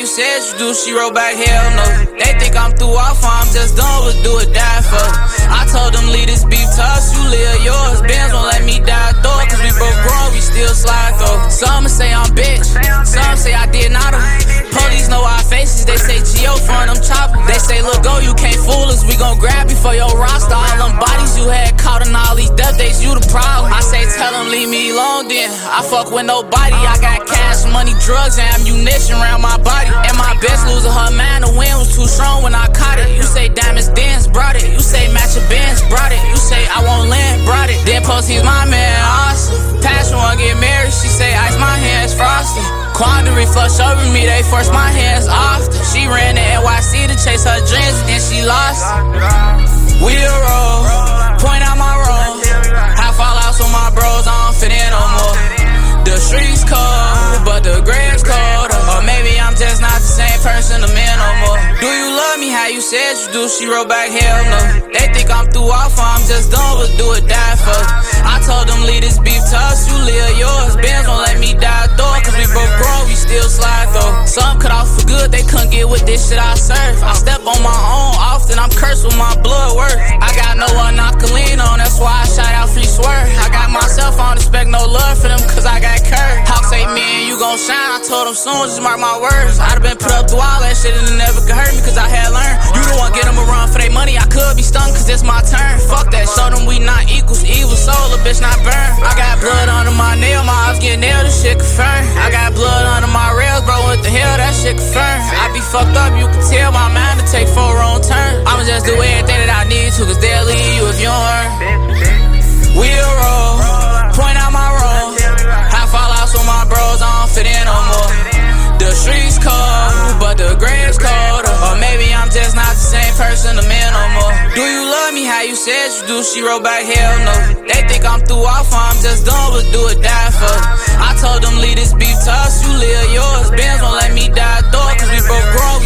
said you do, she wrote back, hell no. They think I'm through off, I'm just done with do it, die for. I told them leave this beef to us, you live yours. Benz won't let me die though, cause we both grown, we still slide though. Some say I'm bitch, some say I did not. Police know our faces, they say Gio front them choppers. They say look go, you can't fool us, we gon' grab you for your roster. All them bodies you had caught in all these death days, you the problem. I say tell them leave me alone then, I fuck with nobody. I got cash, money, drugs, and ammunition around my body. And my best loser, her man, the wind was too strong when I caught it. You say diamonds dance, brought it. You say match a Benz, brought it. You say I won't land, brought it. Then post he's my man, awesome. Passion wanna get married, she say ice my hands frosted. Quandary flush over me, they force my hands often. She ran to NYC to chase her dreams, then she lost it. We a roll, point out my wrong. High fallouts with my bros, I don't fit in no more. The streets cold, but the grave's colder. Or maybe I'm just not the same person, the man no more. Do you love me how you said you do? She wrote back, hell no. They think I'm through off, I'm just done with do it, die for. I told them leave this beef to us, you live yours. Benz won't let me die though, cause we both grown, we still slide though. Some cut off for good, they couldn't get with this shit I serve. I step on my own often, I'm cursed with my blood worth. I got no one I can lean on, that's why I shout out free swerve. I got myself, I don't expect no love for them, cause I got curved. Hawk say me and you gon' shine, I told them soon, just mark my words. I'd have been put up through all that shit and it never could hurt me, cause I had learned. You the one get them a run for their money, I could be stung, cause it's my turn. Fuck that, show them we not equals, evil soul, a bitch not burn. I got blood under my nail, my eyes get nailed, this shit confirmed. I got blood under my rails, bro, what the hell, that shit confirmed. I be fucked up, you can tell my mind to take 4 wrong turns. I'ma just do everything that I need to, cause they'll leave you if you don't earn. We a roll, point out my wrong. High fallouts with my bros, I don't fit in no more. The streets cold, but the grave's colder. Or maybe I'm just not the same person, the man no more. Do you love me how you said you do? She wrote back, hell no. They think I'm through off, I'm just done with do it, die for. I told them leave this beef to us, you live yours. Benz won't let me die though, cause we both grown,